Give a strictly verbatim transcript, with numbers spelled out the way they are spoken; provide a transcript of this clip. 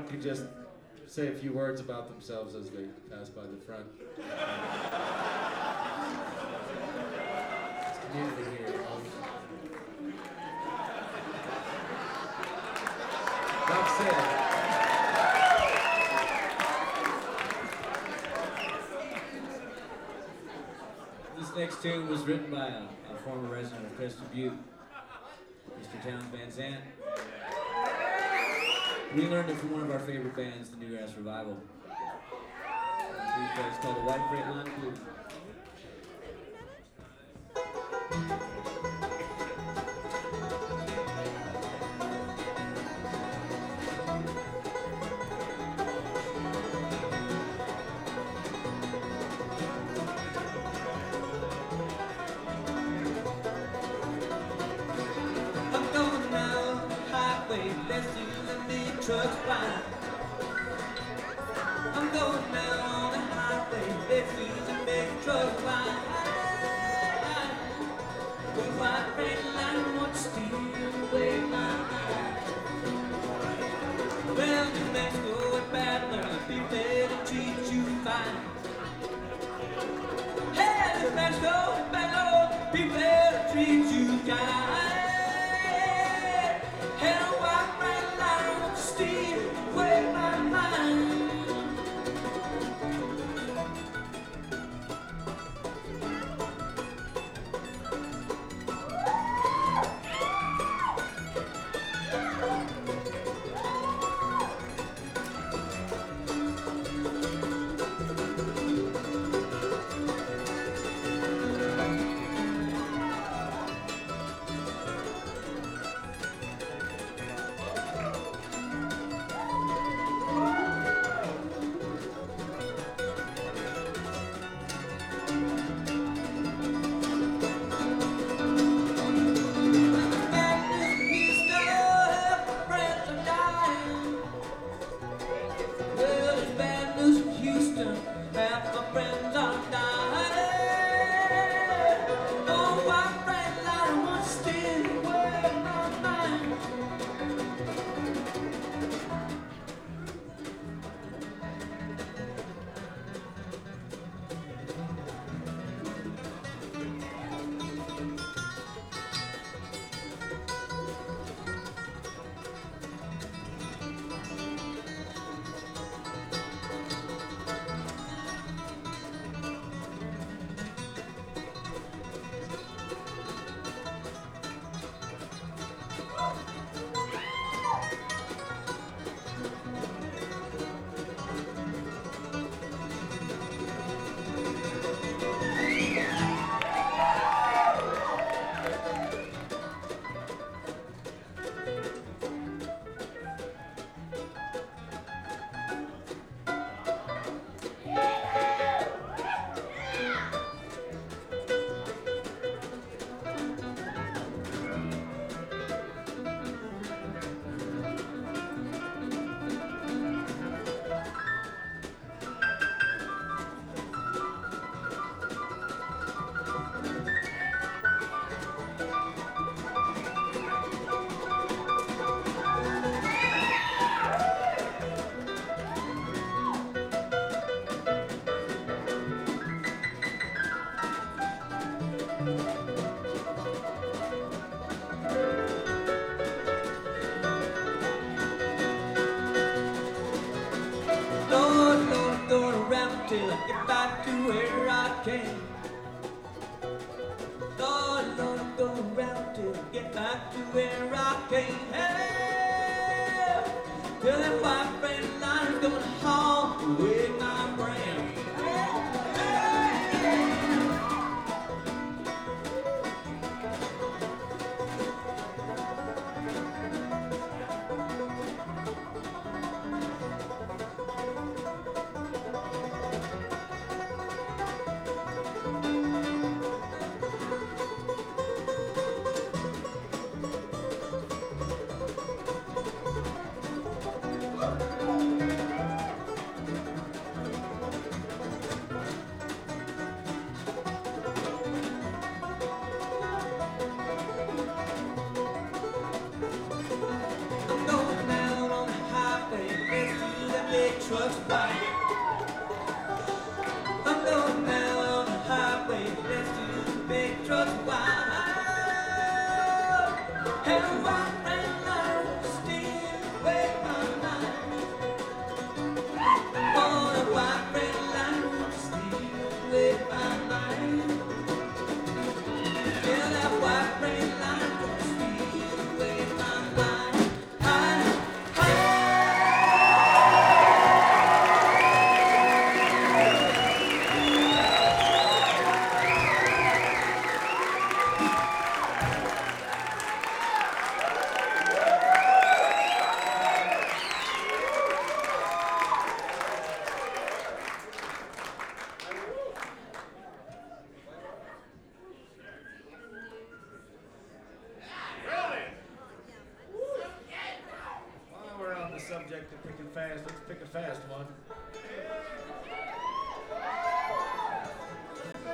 front could just say a few words about themselves as they pass by the front. It's community here. Enough said. This next tune was written by a, a former resident of Crested Butte, Mister Towns Van Zandt. We learned it from one of our favorite bands, the Newgrass Revival. It's called the White Freight Line Blues. Trucks flying. I'm going down on the highway. Let's see the big trucks flying. The white red line wants to steal away my mind. Well, New Mexico and Battler, people that treat you fine. Hey, New Mexico and Battler, people that treat you kind. Till I get back to where I came. Lord, Lord, I'm going round till I get back to where I came. Hey, till that white freight line's gonna haul away my brain. truck's white. I'm going down on the highway next to the big truck's white. And a white red light will steal away my mind. Oh, a white red light will steal away my mind. Yeah, that white red light will steal away my mind. Hide, hide. While we're on the subject of picking fast, let's pick a fast one.